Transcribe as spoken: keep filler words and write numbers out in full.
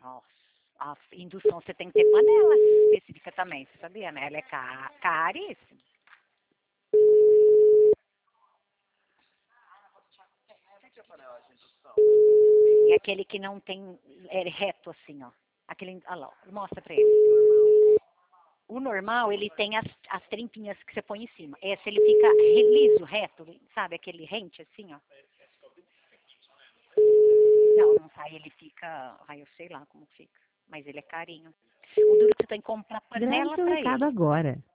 Nossa, a indução você tem que ter panela específica também, você sabia, né? Ela é ca caríssima. O que é panela de indução? É aquele que não tem, é reto assim, ó. Aquele, olha lá, mostra pra ele. O normal, ele tem as, as trimpinhas que você põe em cima. Esse, ele fica liso, reto, sabe? Aquele rente assim, ó. Não, não sai, ele fica, ai, eu sei lá como fica. Mas ele é carinho. O duro que você tem que comprar panela Grave seu pra recado ele. agora.